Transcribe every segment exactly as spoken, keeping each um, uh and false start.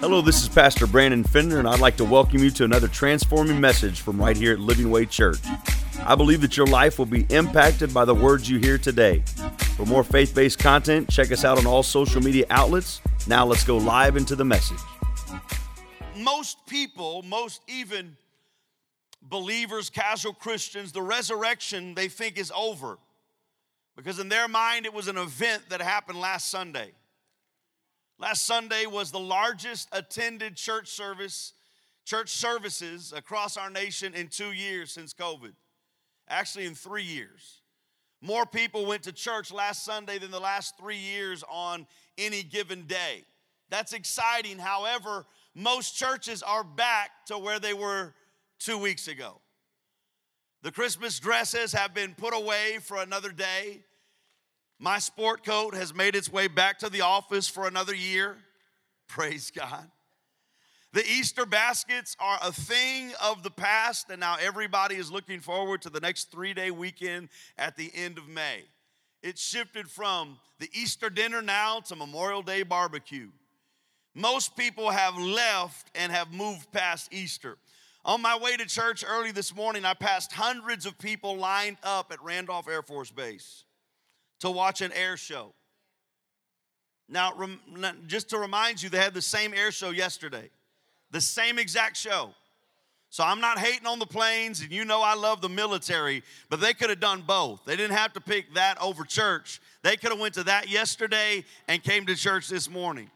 Hello, this is Pastor Brandon Fender, and I'd like to welcome you to another transforming message from right here at Living Way Church. I believe that your life will be impacted by the words you hear today. For more faith-based content, check us out on all social media outlets. Now let's go live into the message. Most people, most even believers, casual Christians, the resurrection they think is over. Because in their mind, it was an event that happened last Sunday. Last Sunday was the largest attended church service, church services across our nation in two years since COVID. Actually, in three years. More people went to church last Sunday than the last three years on any given day. That's exciting. However, most churches are back to where they were two weeks ago. The Christmas dresses have been put away for another day. My sport coat has made its way back to the office for another year. Praise God. The Easter baskets are a thing of the past, and now everybody is looking forward to the next three-day weekend at the end of May. It's shifted from the Easter dinner now to Memorial Day barbecue. Most people have left and have moved past Easter. On my way to church early this morning, I passed hundreds of people lined up at Randolph Air Force Base to watch an air show. Now, rem, just to remind you, they had the same air show yesterday. The same exact show. So I'm not hating on the planes, and you know I love the military, but they could have done both. They didn't have to pick that over church. They could have went to that yesterday and came to church this morning.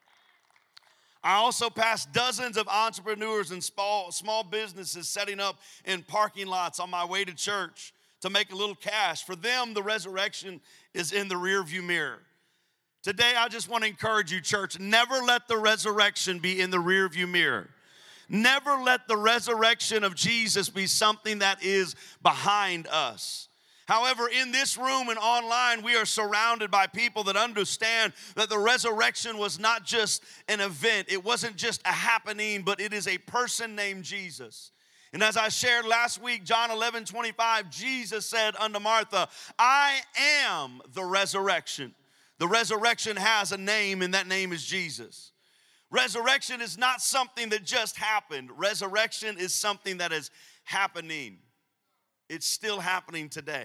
I also passed dozens of entrepreneurs and small, small businesses setting up in parking lots on my way to church to make a little cash. For them, the resurrection is in the rearview mirror. Today, I just want to encourage you, church, never let the resurrection be in the rearview mirror. Never let the resurrection of Jesus be something that is behind us. However, in this room and online, we are surrounded by people that understand that the resurrection was not just an event. It wasn't just a happening, but it is a person named Jesus. And as I shared last week, John eleven twenty-five, Jesus said unto Martha, I am the resurrection. The resurrection has a name, and that name is Jesus. Resurrection is not something that just happened. Resurrection is something that is happening. It's still happening today.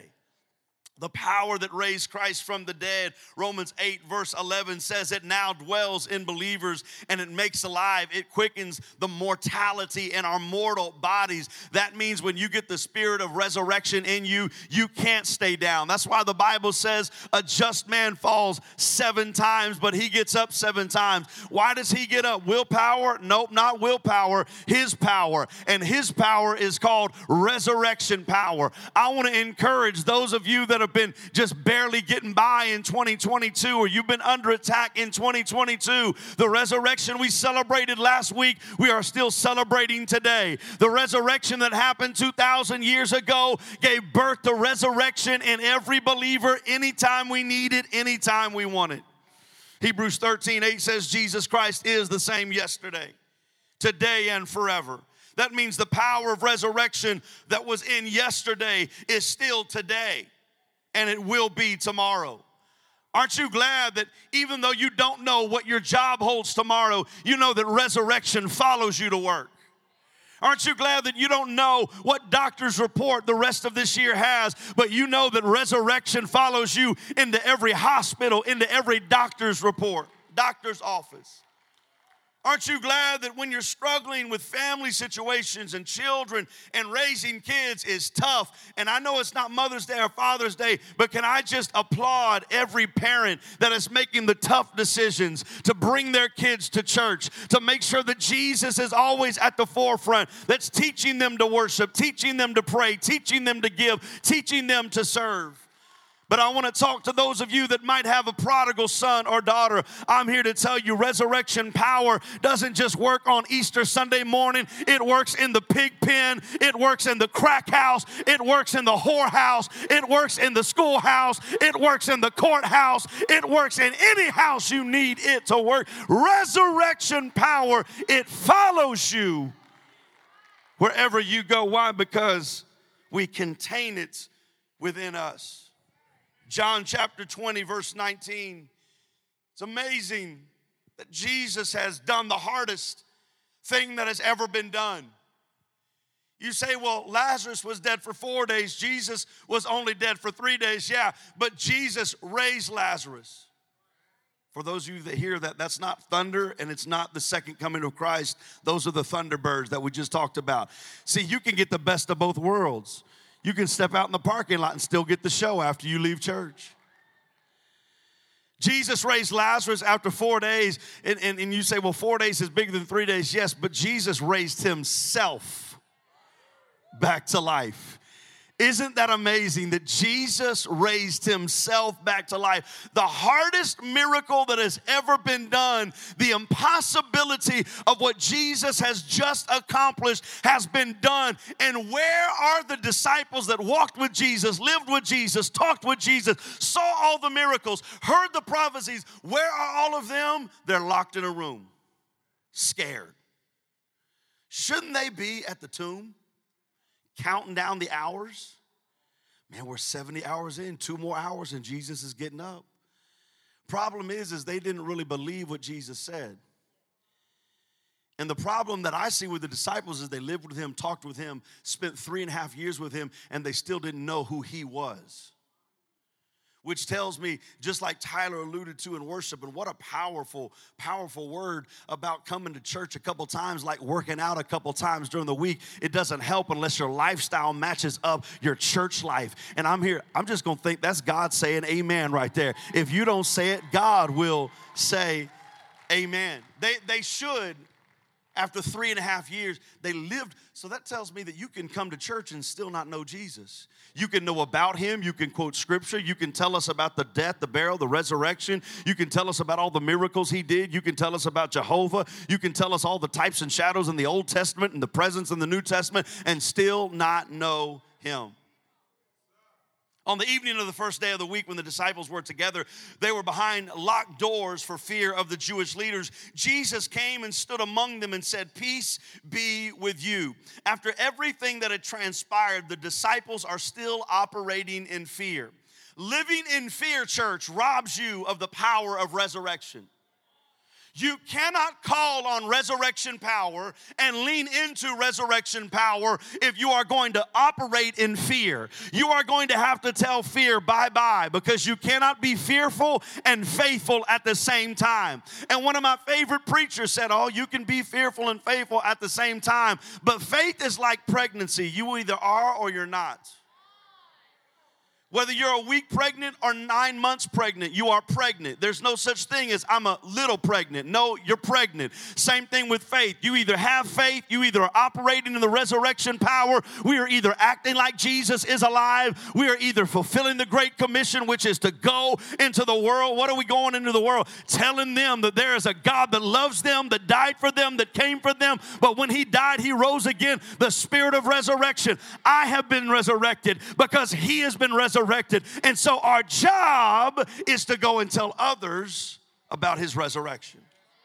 The power that raised Christ from the dead, Romans eight verse eleven says it now dwells in believers and it makes alive. It quickens the mortality in our mortal bodies. That means when you get the spirit of resurrection in you, you can't stay down. That's why the Bible says a just man falls seven times, but he gets up seven times. Why does he get up? Willpower? Nope, not willpower. His power. And his power is called resurrection power. I want to encourage those of you that are been just barely getting by in twenty twenty-two, or you've been under attack in twenty twenty-two. The resurrection we celebrated last week, we are still celebrating today. The resurrection that happened two thousand years ago gave birth to resurrection in every believer anytime we need it, anytime we want it. Hebrews thirteen eight says Jesus Christ is the same yesterday, today, and forever. That means the power of resurrection that was in yesterday is still today. And it will be tomorrow. Aren't you glad that even though you don't know what your job holds tomorrow, you know that resurrection follows you to work? Aren't you glad that you don't know what doctor's report the rest of this year has, but you know that resurrection follows you into every hospital, into every doctor's report, doctor's office? Aren't you glad that when you're struggling with family situations and children and raising kids is tough? And I know it's not Mother's Day or Father's Day, but can I just applaud every parent that is making the tough decisions to bring their kids to church, to make sure that Jesus is always at the forefront, that's teaching them to worship, teaching them to pray, teaching them to give, teaching them to serve. But I want to talk to those of you that might have a prodigal son or daughter. I'm here to tell you resurrection power doesn't just work on Easter Sunday morning. It works in the pig pen. It works in the crack house. It works in the whorehouse. It works in the schoolhouse. It works in the courthouse. It works in any house you need it to work. Resurrection power, it follows you wherever you go. Why? Because we contain it within us. John chapter twenty, verse nineteen. It's amazing that Jesus has done the hardest thing that has ever been done. You say, well, Lazarus was dead for four days. Jesus was only dead for three days. Yeah, but Jesus raised Lazarus. For those of you that hear that, that's not thunder and it's not the second coming of Christ. Those are the thunderbirds that we just talked about. See, you can get the best of both worlds. You can step out in the parking lot and still get the show after you leave church. Jesus raised Lazarus after four days, and, and, and you say, well, four days is bigger than three days. Yes, but Jesus raised himself back to life. Isn't that amazing that Jesus raised himself back to life? The hardest miracle that has ever been done, the impossibility of what Jesus has just accomplished has been done. And where are the disciples that walked with Jesus, lived with Jesus, talked with Jesus, saw all the miracles, heard the prophecies? Where are all of them? They're locked in a room, scared. Shouldn't they be at the tomb? Counting down the hours. Man, we're seventy hours in, two more hours and Jesus is getting up. Problem is, is they didn't really believe what Jesus said. And the problem that I see with the disciples is they lived with him, talked with him, spent three and a half years with him, and they still didn't know who he was. Which tells me, just like Tyler alluded to in worship, and what a powerful, powerful word about coming to church a couple times, like working out a couple times during the week. It doesn't help unless your lifestyle matches up your church life. And I'm here, I'm just going to think that's God saying amen right there. If you don't say it, God will say amen. They, they should, after three and a half years, they lived. So that tells me that you can come to church and still not know Jesus. You can know about him. You can quote scripture. You can tell us about the death, the burial, the resurrection. You can tell us about all the miracles he did. You can tell us about Jehovah. You can tell us all the types and shadows in the Old Testament and the presence in the New Testament and still not know him. On the evening of the first day of the week when the disciples were together, they were behind locked doors for fear of the Jewish leaders. Jesus came and stood among them and said, "Peace be with you." After everything that had transpired, the disciples are still operating in fear. Living in fear, church, robs you of the power of resurrection. You cannot call on resurrection power and lean into resurrection power if you are going to operate in fear. You are going to have to tell fear bye-bye, because you cannot be fearful and faithful at the same time. And one of my favorite preachers said, oh, you can be fearful and faithful at the same time, but faith is like pregnancy. You either are or you're not. Whether you're a week pregnant or nine months pregnant, you are pregnant. There's no such thing as I'm a little pregnant. No, you're pregnant. Same thing with faith. You either have faith, you either are operating in the resurrection power. We are either acting like Jesus is alive. We are either fulfilling the Great Commission, which is to go into the world. What are we going into the world? Telling them that there is a God that loves them, that died for them, that came for them. But when he died, he rose again. The spirit of resurrection. I have been resurrected because he has been resurrected. Resurrected. And so our job is to go and tell others about his resurrection.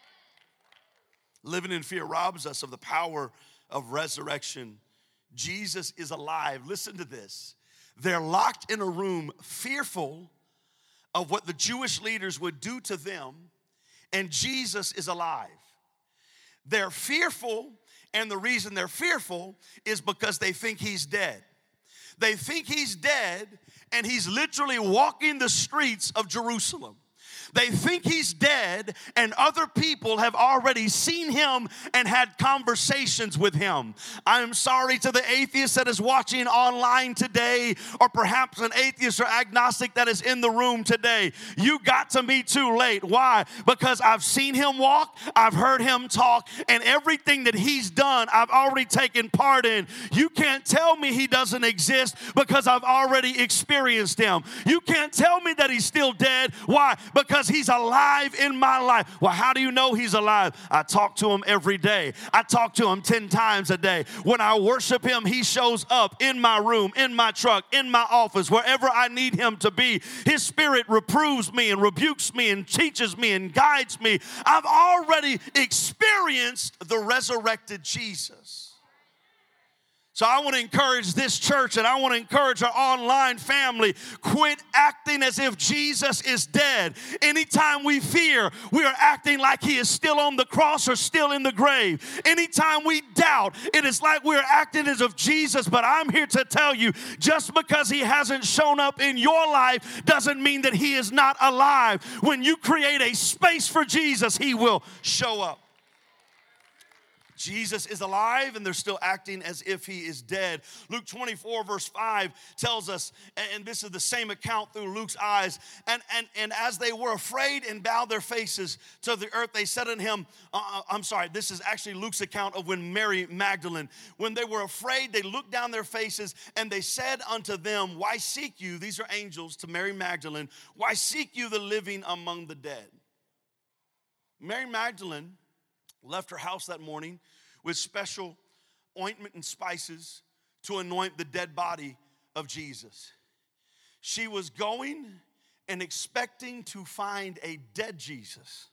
Living in fear robs us of the power of resurrection. Jesus is alive. Listen to this. They're locked in a room, fearful of what the Jewish leaders would do to them, and Jesus is alive. They're fearful, and the reason they're fearful is because they think he's dead. They think he's dead, and he's literally walking the streets of Jerusalem. They think he's dead, and other people have already seen him and had conversations with him. I'm sorry to the atheist that is watching online today, or perhaps an atheist or agnostic that is in the room today. You got to me too late. Why? Because I've seen him walk, I've heard him talk, and everything that he's done, I've already taken part in. You can't tell me he doesn't exist because I've already experienced him. You can't tell me that he's still dead. Why? Because he's alive in my life. Well, how do you know he's alive? I talk to him every day. I talk to him ten times a day. When I worship him, he shows up in my room, in my truck, in my office, wherever I need him to be. His spirit reproves me and rebukes me and teaches me and guides me. I've already experienced the resurrected Jesus. So I want to encourage this church, and I want to encourage our online family, quit acting as if Jesus is dead. Anytime we fear, we are acting like he is still on the cross or still in the grave. Anytime we doubt, it is like we're acting as if Jesus, but I'm here to tell you, just because he hasn't shown up in your life doesn't mean that he is not alive. When you create a space for Jesus, he will show up. Jesus is alive, and they're still acting as if he is dead. Luke twenty-four, verse five tells us, and this is the same account through Luke's eyes, and, and, and as they were afraid and bowed their faces to the earth, they said unto him, uh, I'm sorry, this is actually Luke's account of when Mary Magdalene, when they were afraid, they looked down their faces, and they said unto them, why seek you, these are angels to Mary Magdalene, why seek you the living among the dead? Mary Magdalene left her house that morning with special ointment and spices to anoint the dead body of Jesus. She was going and expecting to find a dead Jesus.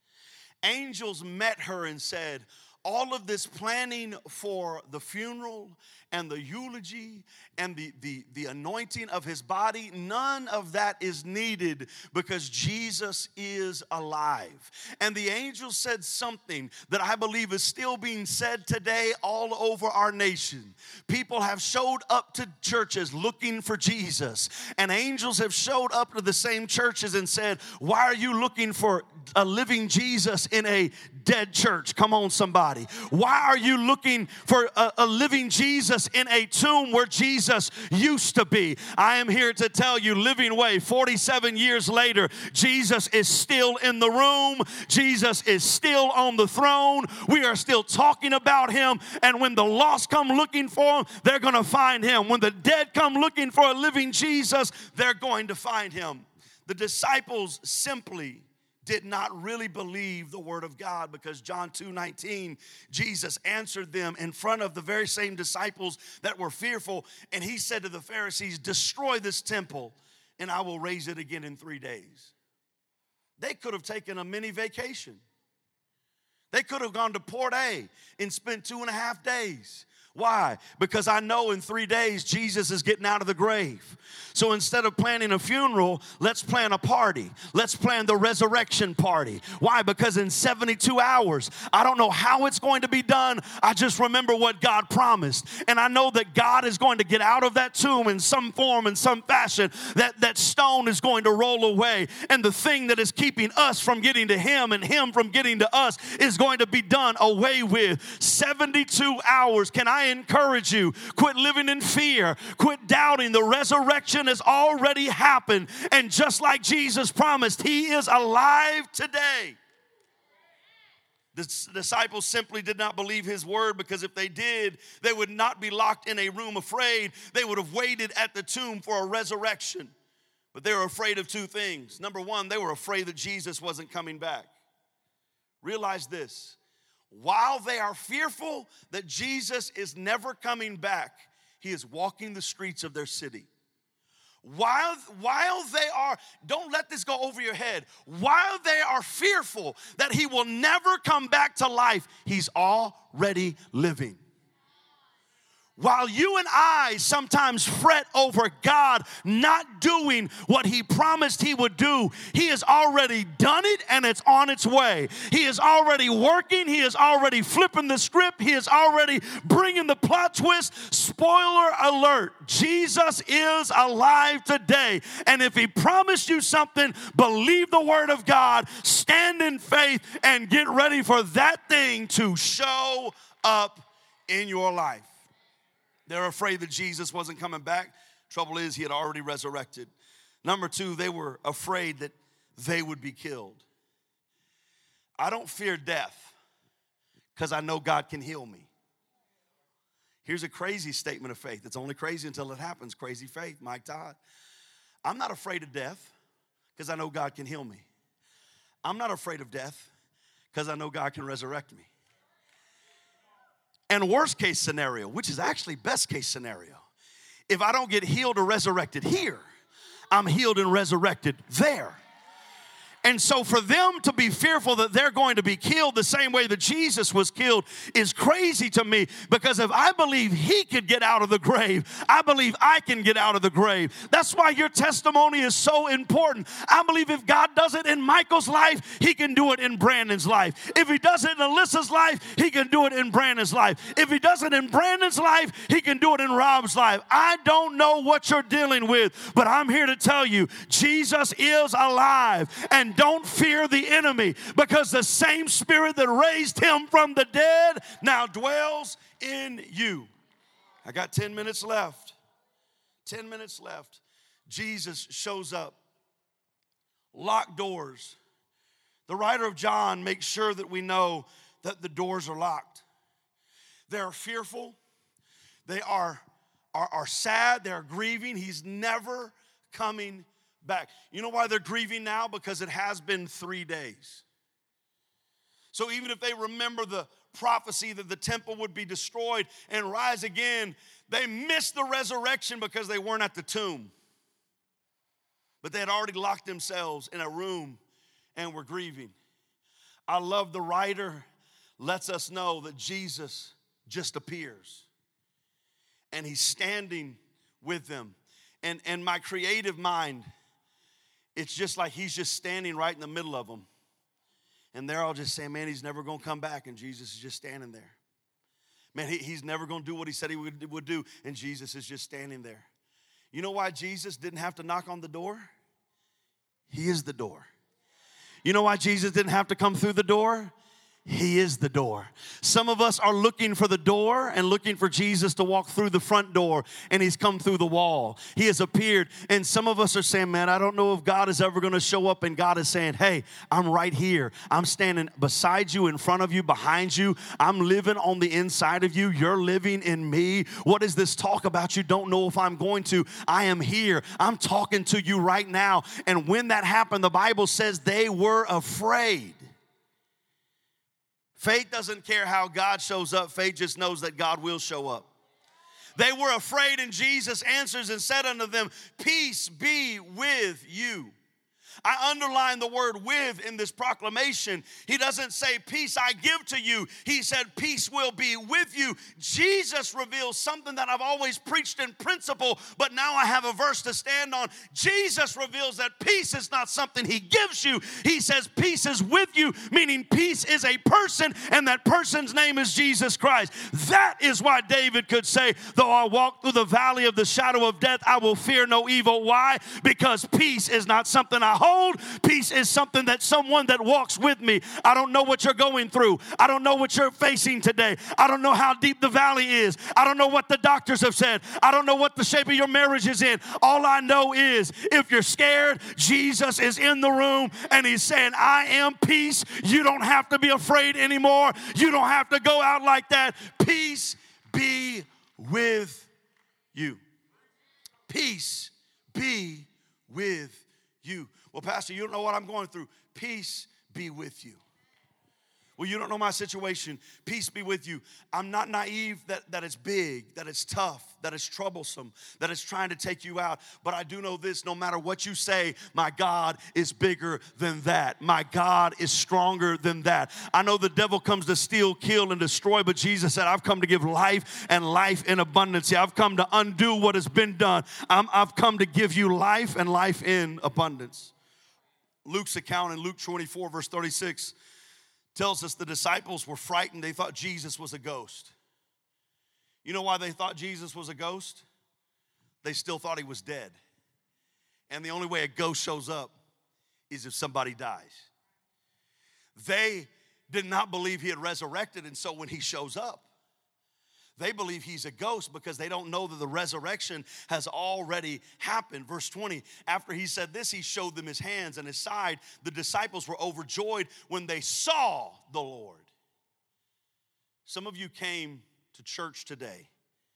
Angels met her and said, all of this planning for the funeral and the eulogy and the, the, the anointing of his body, none of that is needed because Jesus is alive. And the angel said something that I believe is still being said today all over our nation. People have showed up to churches looking for Jesus, and angels have showed up to the same churches and said, why are you looking for a living Jesus in a dead church? Come on, somebody. Why are you looking for a, a living Jesus in a tomb where Jesus used to be? I am here to tell you, Living Way, forty-seven years later, Jesus is still in the room. Jesus is still on the throne. We are still talking about him. And when the lost come looking for him, they're going to find him. When the dead come looking for a living Jesus, they're going to find him. The disciples simply did not really believe the word of God, because John two nineteen, Jesus answered them in front of the very same disciples that were fearful, and he said to the Pharisees, destroy this temple and I will raise it again in three days. They could have taken a mini vacation. They could have gone to Port A and spent two and a half days. Why? Because I know in three days Jesus is getting out of the grave. So instead of planning a funeral, let's plan a party. Let's plan the resurrection party. Why? Because in seventy-two hours, I don't know how it's going to be done. I just remember what God promised. And I know that God is going to get out of that tomb in some form, in some fashion. That, that stone is going to roll away. And the thing that is keeping us from getting to him and him from getting to us is going to be done away with. seventy-two hours. Can I encourage you? Quit living in fear. Quit doubting. The resurrection has already happened. And just like Jesus promised, he is alive today. The disciples simply did not believe his word, because if they did, they would not be locked in a room afraid. They would have waited at the tomb for a resurrection. But they were afraid of two things. Number one, they were afraid that Jesus wasn't coming back. Realize this. While they are fearful that Jesus is never coming back, he is walking the streets of their city. While, while they are, don't let this go over your head. While they are fearful that he will never come back to life, he's already living. While you and I sometimes fret over God not doing what he promised he would do, he has already done it and it's on its way. He is already working. He is already flipping the script. He is already bringing the plot twist. Spoiler alert, Jesus is alive today. And if he promised you something, believe the word of God, stand in faith, and get ready for that thing to show up in your life. They're afraid that Jesus wasn't coming back. Trouble is, he had already resurrected. Number two, they were afraid that they would be killed. I don't fear death because I know God can heal me. Here's a crazy statement of faith. It's only crazy until it happens. Crazy faith, Mike Todd. I'm not afraid of death because I know God can heal me. I'm not afraid of death because I know God can resurrect me. And worst case scenario, which is actually best case scenario, if I don't get healed or resurrected here, I'm healed and resurrected there. And so for them to be fearful that they're going to be killed the same way that Jesus was killed is crazy to me, because if I believe he could get out of the grave, I believe I can get out of the grave. That's why your testimony is so important. I believe if God does it in Michael's life, he can do it in Brandon's life. If he does it in Alyssa's life, he can do it in Brandon's life. If he does it in Brandon's life, he can do it in Rob's life. I don't know what you're dealing with, but I'm here to tell you, Jesus is alive. And don't fear the enemy, because the same spirit that raised him from the dead now dwells in you. I got ten minutes left. ten minutes left. Jesus shows up. Locked doors. The writer of John makes sure that we know that the doors are locked. They are fearful. They are, are, are sad. They are grieving. He's never coming back. You know why they're grieving now? Because it has been three days. So even if they remember the prophecy that the temple would be destroyed and rise again, they missed the resurrection because they weren't at the tomb. But they had already locked themselves in a room and were grieving. I love the writer lets us know that Jesus just appears. And he's standing with them. And, and my creative mind, it's just like he's just standing right in the middle of them. And they're all just saying, man, he's never going to come back. And Jesus is just standing there. Man, he, he's never going to do what he said he would, would do. And Jesus is just standing there. You know why Jesus didn't have to knock on the door? He is the door. You know why Jesus didn't have to come through the door? He is the door. Some of us are looking for the door and looking for Jesus to walk through the front door, and he's come through the wall. He has appeared, and some of us are saying, man, I don't know if God is ever going to show up, and God is saying, hey, I'm right here. I'm standing beside you, in front of you, behind you. I'm living on the inside of you. You're living in me. What is this talk about? You don't know if I'm going to. I am here. I'm talking to you right now. And when that happened, the Bible says they were afraid. Faith doesn't care how God shows up. Faith just knows that God will show up. They were afraid, and Jesus answers and said unto them, peace be with you. I underline the word with in this proclamation. He doesn't say, peace I give to you. He said, peace will be with you. Jesus reveals something that I've always preached in principle, but now I have a verse to stand on. Jesus reveals that peace is not something he gives you. He says peace is with you, meaning peace is a person, and that person's name is Jesus Christ. That is why David could say, though I walk through the valley of the shadow of death, I will fear no evil. Why? Because peace is not something I hold. Peace is something that someone that walks with me. I don't know what you're going through. I don't know what you're facing today. I don't know how deep the valley is. I don't know what the doctors have said. I don't know what the shape of your marriage is in. All I know is if you're scared, Jesus is in the room and he's saying, I am peace. You don't have to be afraid anymore. You don't have to go out like that. Peace be with you. Peace be with you. Well, Pastor, you don't know what I'm going through. Peace be with you. Well, you don't know my situation. Peace be with you. I'm not naive that, that it's big, that it's tough, that it's troublesome, that it's trying to take you out. But I do know this, no matter what you say, my God is bigger than that. My God is stronger than that. I know the devil comes to steal, kill, and destroy, but Jesus said, I've come to give life and life in abundance. I've come to undo what has been done. I'm, I've come to give you life and life in abundance. Luke's account in Luke twenty-four, verse thirty-six, tells us the disciples were frightened. They thought Jesus was a ghost. You know why they thought Jesus was a ghost? They still thought he was dead. And the only way a ghost shows up is if somebody dies. They did not believe he had resurrected, and so when he shows up, they believe he's a ghost because they don't know that the resurrection has already happened. Verse twenty, after he said this, he showed them his hands and his side. The disciples were overjoyed when they saw the Lord. Some of you came to church today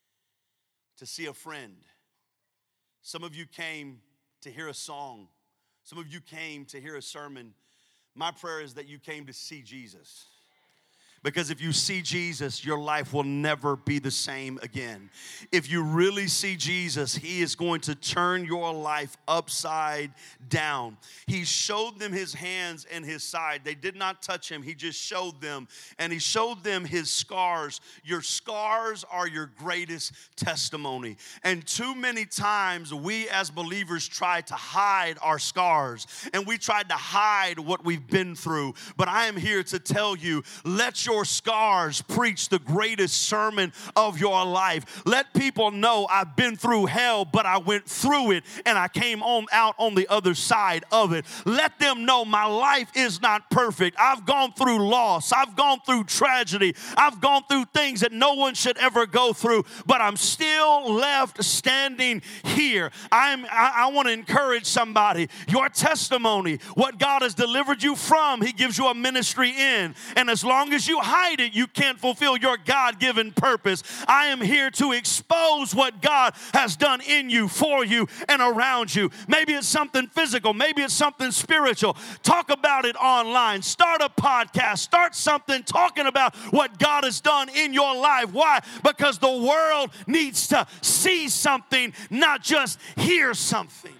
to see a friend. Some of you came to hear a song. Some of you came to hear a sermon. My prayer is that you came to see Jesus. Because if you see Jesus, your life will never be the same again. If you really see Jesus, he is going to turn your life upside down. He showed them his hands and his side. They did not touch him. He just showed them. And he showed them his scars. Your scars are your greatest testimony. And too many times we as believers try to hide our scars. And we tried to hide what we've been through. But I am here to tell you, let your Your scars preach the greatest sermon of your life. Let people know I've been through hell, but I went through it and I came on out on the other side of it. Let them know my life is not perfect. I've gone through loss. I've gone through tragedy. I've gone through things that no one should ever go through, but I'm still left standing here. I'm, I, I want to encourage somebody. Your testimony, what God has delivered you from, he gives you a ministry in. And as long as you hide it, you can't fulfill your God-given purpose. I am here to expose what God has done in you, for you, and around you. Maybe it's something physical. Maybe it's something spiritual. Talk about it online. Start a podcast. Start something talking about what God has done in your life. Why? Because the world needs to see something, not just hear something.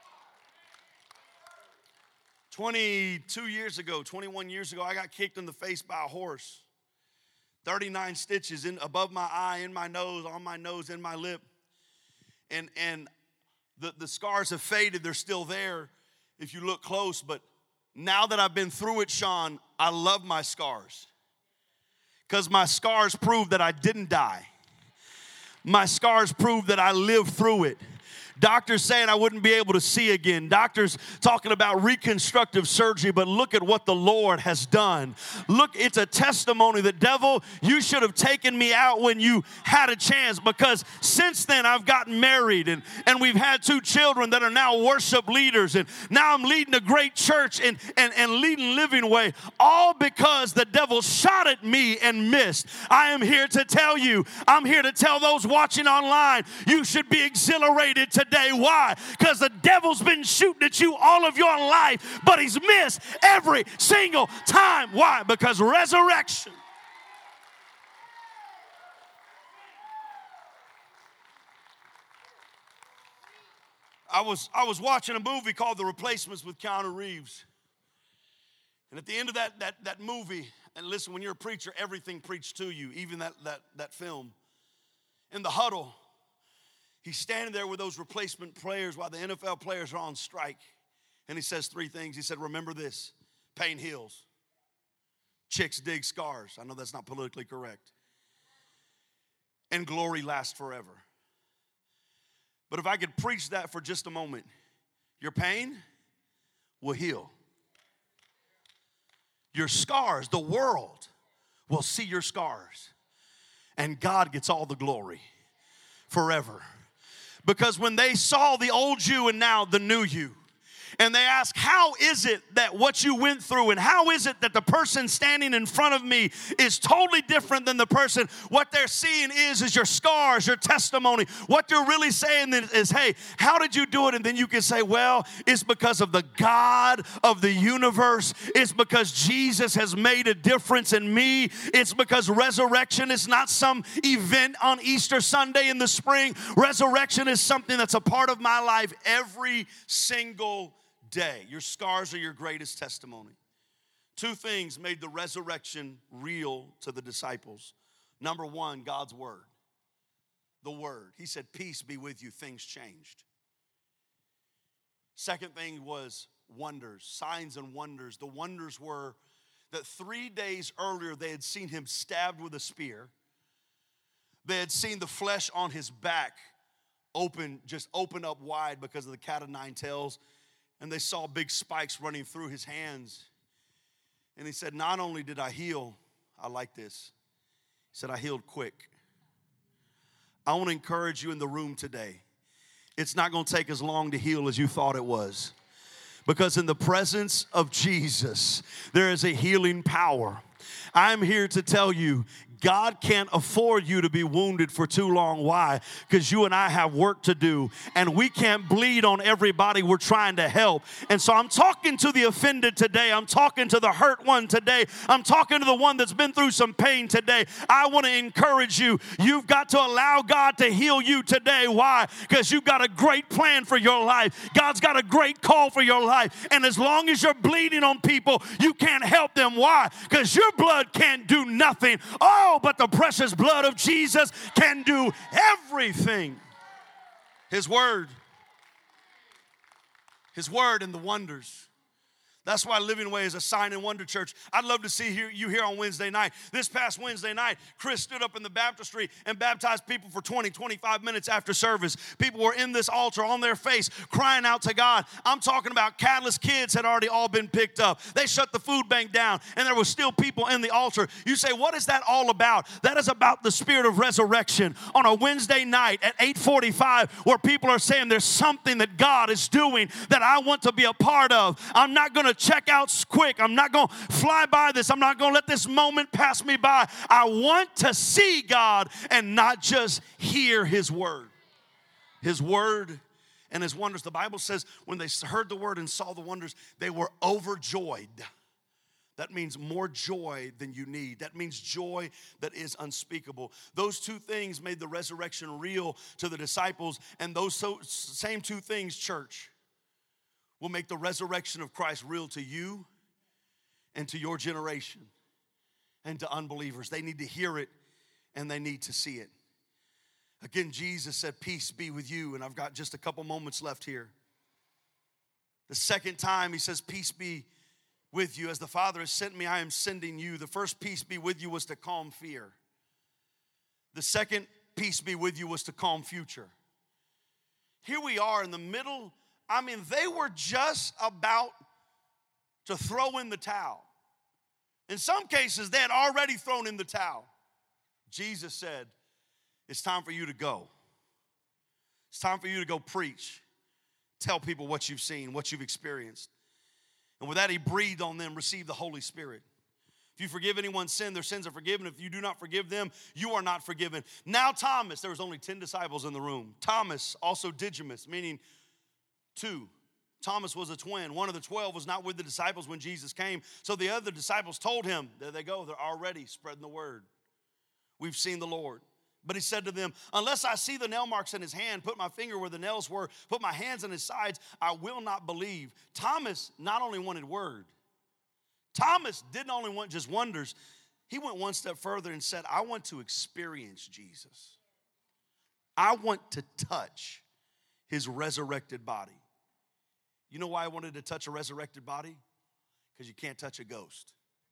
twenty-two years ago, twenty-one years ago, I got kicked in the face by a horse. thirty-nine stitches in above my eye, in my nose, on my nose, in my lip. And and the, the scars have faded. They're still there if you look close. But now that I've been through it, Sean, I love my scars. Because my scars prove that I didn't die. My scars prove that I lived through it. Doctors saying I wouldn't be able to see again. Doctors talking about reconstructive surgery, but look at what the Lord has done. Look, it's a testimony. The devil, you should have taken me out when you had a chance, because since then I've gotten married and, and we've had two children that are now worship leaders, and now I'm leading a great church and, and, and leading Living Way, all because the devil shot at me and missed. I am here to tell you, I'm here to tell those watching online, you should be exhilarated today. Why? Because the devil's been shooting at you all of your life, but he's missed every single time. Why? Because resurrection. I was, I was watching a movie called The Replacements with Keanu Reeves. And at the end of that, that, that movie, and listen, when you're a preacher, everything preached to you, even that, that, that film. In the huddle, he's standing there with those replacement players while the N F L players are on strike. And he says three things. He said, remember this, pain heals. Chicks dig scars. I know that's not politically correct. And glory lasts forever. But if I could preach that for just a moment, your pain will heal. Your scars, the world will see your scars. And God gets all the glory forever. Because when they saw the old you and now the new you, and they ask, how is it that what you went through, and how is it that the person standing in front of me is totally different than the person? What they're seeing is, is your scars, your testimony. What they're really saying is, is, hey, how did you do it? And then you can say, well, it's because of the God of the universe. It's because Jesus has made a difference in me. It's because resurrection is not some event on Easter Sunday in the spring. Resurrection is something that's a part of my life every single day. Your scars are your greatest testimony. Two things made the resurrection real to the disciples. Number one, God's word. The word. He said, peace be with you. Things changed. Second thing was wonders, signs and wonders. The wonders were that three days earlier they had seen him stabbed with a spear. They had seen the flesh on his back open, just open up wide because of the cat of nine tails. And they saw big spikes running through his hands. And he said, not only did I heal, I like this. He said, I healed quick. I want to encourage you in the room today. It's not going to take as long to heal as you thought it was. Because in the presence of Jesus, there is a healing power. I'm here to tell you, God can't afford you to be wounded for too long. Why? Because you and I have work to do, and we can't bleed on everybody we're trying to help. And so I'm talking to the offended today. I'm talking to the hurt one today. I'm talking to the one that's been through some pain today. I want to encourage you. You've got to allow God to heal you today. Why? Because you've got a great plan for your life. God's got a great call for your life. And as long as you're bleeding on people, you can't help them. Why? Because your blood can't do nothing. Oh, but the precious blood of Jesus can do everything. His word. His word and the wonders. That's why Living Way is a sign and wonder church. I'd love to see you here on Wednesday night. This past Wednesday night, Chris stood up in the baptistry and baptized people for twenty, twenty-five minutes after service. People were in this altar on their face crying out to God. I'm talking about Catalyst kids had already all been picked up. They shut the food bank down and there were still people in the altar. You say, what is that all about? That is about the spirit of resurrection on a Wednesday night at eight forty-five where people are saying there's something that God is doing that I want to be a part of. I'm not going to check out quick. I'm not going to fly by this. I'm not going to let this moment pass me by. I want to see God and not just hear His word. His word and His wonders. The Bible says when they heard the word and saw the wonders, they were overjoyed. That means more joy than you need. That means joy that is unspeakable. Those two things made the resurrection real to the disciples, and those so, same two things, church, will make the resurrection of Christ real to you and to your generation and to unbelievers. They need to hear it and they need to see it. Again, Jesus said, peace be with you, and I've got just a couple moments left here. The second time He says, peace be with you. As the Father has sent me, I am sending you. The first peace be with you was to calm fear. The second peace be with you was to calm future. Here we are in the middle. I mean, they were just about to throw in the towel. In some cases, they had already thrown in the towel. Jesus said, it's time for you to go. It's time for you to go preach. Tell people what you've seen, what you've experienced. And with that, He breathed on them, receive the Holy Spirit. If you forgive anyone's sin, their sins are forgiven. If you do not forgive them, you are not forgiven. Now Thomas, there was only ten disciples in the room. Thomas, also Didymus, meaning two. Thomas was a twin. One of the twelve was not with the disciples when Jesus came. So the other disciples told him, there they go, they're already spreading the word. We've seen the Lord. But He said to them, unless I see the nail marks in His hand, put my finger where the nails were, put my hands in His sides, I will not believe. Thomas not only wanted word. Thomas didn't only want just wonders. He went one step further and said, I want to experience Jesus. I want to touch His resurrected body. You know why I wanted to touch a resurrected body? Because you can't touch a ghost.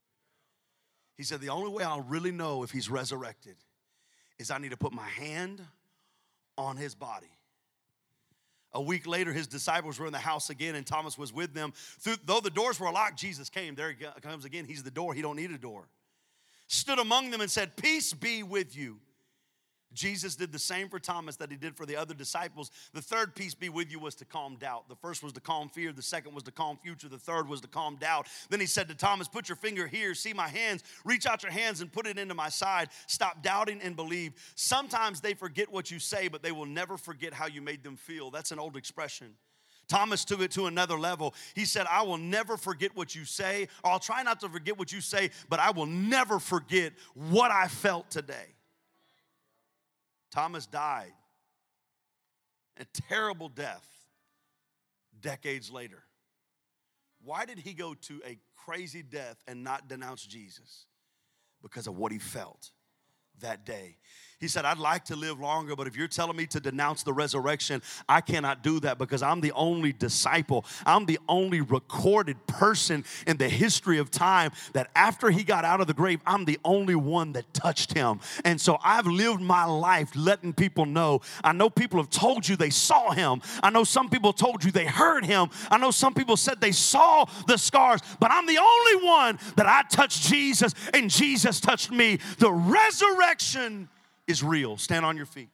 He said, the only way I'll really know if He's resurrected is I need to put my hand on His body. A week later, His disciples were in the house again, and Thomas was with them. Through, though the doors were locked, Jesus came. There He comes again. He's the door. He don't need a door. Stood among them and said, peace be with you. Jesus did the same for Thomas that He did for the other disciples. The third peace be with you was to calm doubt. The first was to calm fear. The second was to calm future. The third was to calm doubt. Then He said to Thomas, put your finger here. See my hands. Reach out your hands and put it into my side. Stop doubting and believe. Sometimes they forget what you say, but they will never forget how you made them feel. That's an old expression. Thomas took it to another level. He said, I will never forget what you say, or I'll try not to forget what you say, but I will never forget what I felt today. Thomas died a terrible death decades later. Why did he go to a crazy death and not denounce Jesus? Because of what he felt that day. He said, I'd like to live longer, but if you're telling me to denounce the resurrection, I cannot do that because I'm the only disciple. I'm the only recorded person in the history of time that after He got out of the grave, I'm the only one that touched Him. And so I've lived my life letting people know. I know people have told you they saw Him. I know some people told you they heard Him. I know some people said they saw the scars, but I'm the only one that I touched Jesus and Jesus touched me. The resurrection is real. Stand on your feet.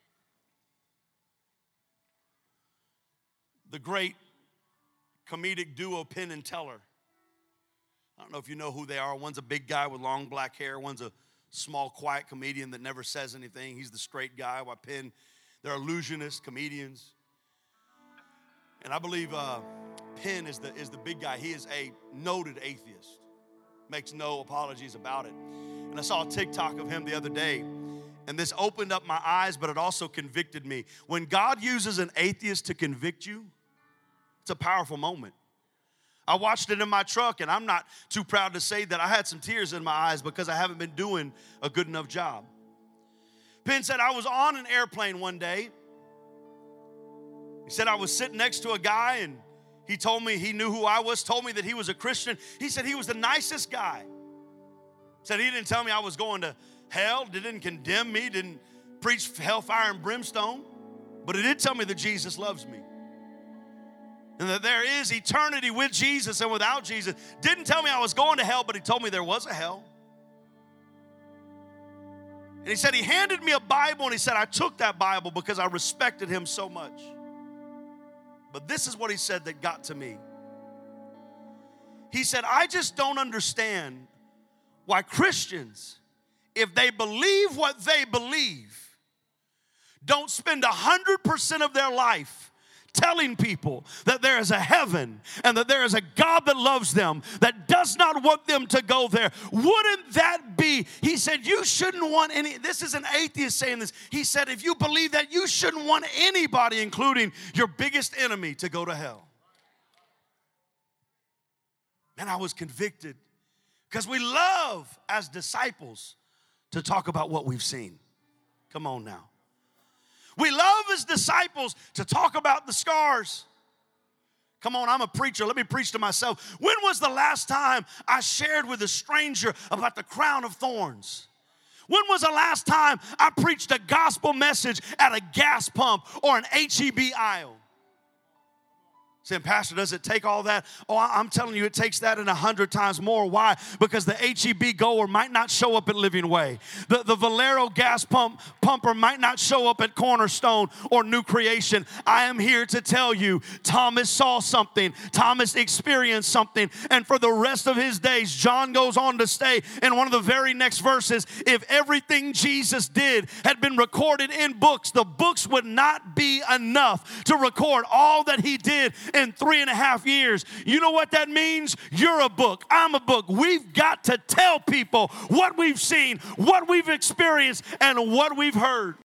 The great comedic duo Penn and Teller. I don't know if you know who they are. One's a big guy with long black hair. One's a small, quiet comedian that never says anything. He's the straight guy. While Penn, they're illusionists, comedians. And I believe uh, Penn is the, is the big guy. He is a noted atheist. Makes no apologies about it. And I saw a TikTok of him the other day, and this opened up my eyes, but it also convicted me. When God uses an atheist to convict you, it's a powerful moment. I watched it in my truck, and I'm not too proud to say that I had some tears in my eyes because I haven't been doing a good enough job. Penn said, I was on an airplane one day. He said, I was sitting next to a guy, and he told me he knew who I was, told me that he was a Christian. He said he was the nicest guy. Said he didn't tell me I was going to hell, didn't condemn me, didn't preach hellfire and brimstone, but he did tell me that Jesus loves me. And that there is eternity with Jesus and without Jesus. Didn't tell me I was going to hell, but he told me there was a hell. And he said he handed me a Bible, and he said I took that Bible because I respected him so much. But this is what he said that got to me. He said, I just don't understand why Christians, if they believe what they believe, don't spend one hundred percent of their life telling people that there is a heaven and that there is a God that loves them, that does not want them to go there. Wouldn't that be? He said, you shouldn't want any, this is an atheist saying this. He said, if you believe that, you shouldn't want anybody, including your biggest enemy, to go to hell. Man, I was convicted because we love as disciples to talk about what we've seen. Come on now. We love as disciples to talk about the scars. Come on, I'm a preacher. Let me preach to myself. When was the last time I shared with a stranger about the crown of thorns? When was the last time I preached a gospel message at a gas pump or an H E B aisle? Saying, Pastor, does it take all that? Oh, I'm telling you, it takes that and a hundred times more. Why? Because the H E B goer might not show up at Living Way. The, the Valero gas pump pumper might not show up at Cornerstone or New Creation. I am here to tell you, Thomas saw something. Thomas experienced something. And for the rest of his days, John goes on to say in one of the very next verses, if everything Jesus did had been recorded in books, the books would not be enough to record all that he did in three and a half years. You know what that means? You're a book. I'm a book. We've got to tell people what we've seen, what we've experienced, and what we've heard.